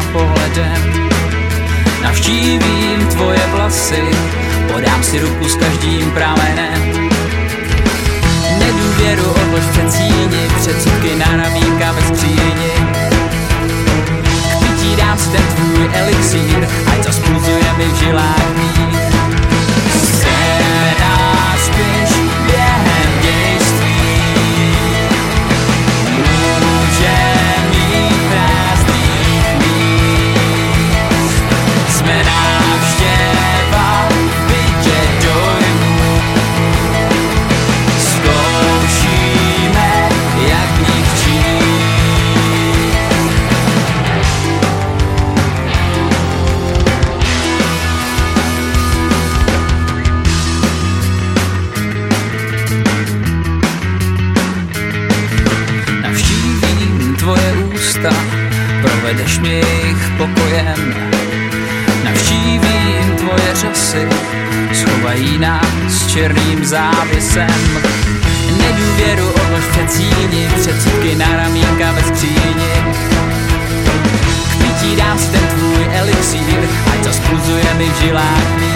pohledem. Navštívím tvoje vlasy, podám si ruku s každým pramenem. Nedůvěru odlož v předsíni, předsudky na ramínka ve skříni. K pití dám si ten tvůj elixír, ať zaspulzuje mi v žilách mír. Scénář piš během dějství, může mít prázdných míst. Jsme návštěva v bytě dojmů, zkoušíme, jak v nich číst. Navštívím tvoje ústa, provedeš mě jejich pokojem. Navštívím tvoje řasy, schovají nás černým závěsem. Nedůvěru odlož v předsíni, předsudky na ramínka ve skříni. K pití dám si ten tvůj elixír, ať zaspulzuje mi v žilách mír.